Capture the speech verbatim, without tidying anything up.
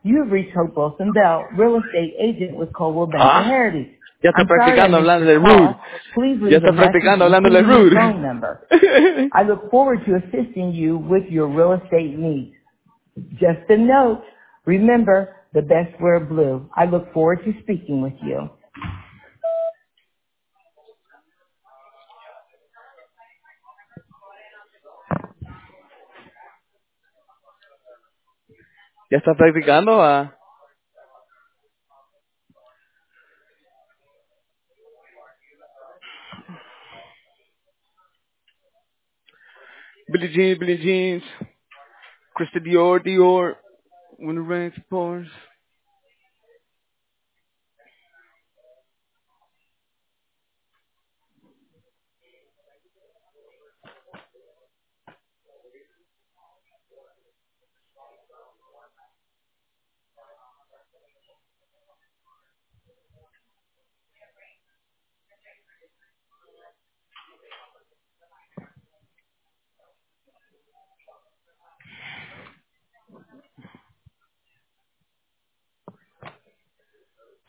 You have reached Hope Wilson Bell, real estate agent with Coldwell Banker Ah, Heritage. ya está I'm sorry I practicando missed hablándole your rude. call. Please Ya leave a está message, practicando hablándole including your rude. phone number. I look forward to assisting you with your real estate needs. Just a note, remember, the best wear blue. I look forward to speaking with you. Ya está practicando. Ah. Billie Jean, Billie Jeans. Christian Dior, Dior. When the rain pours.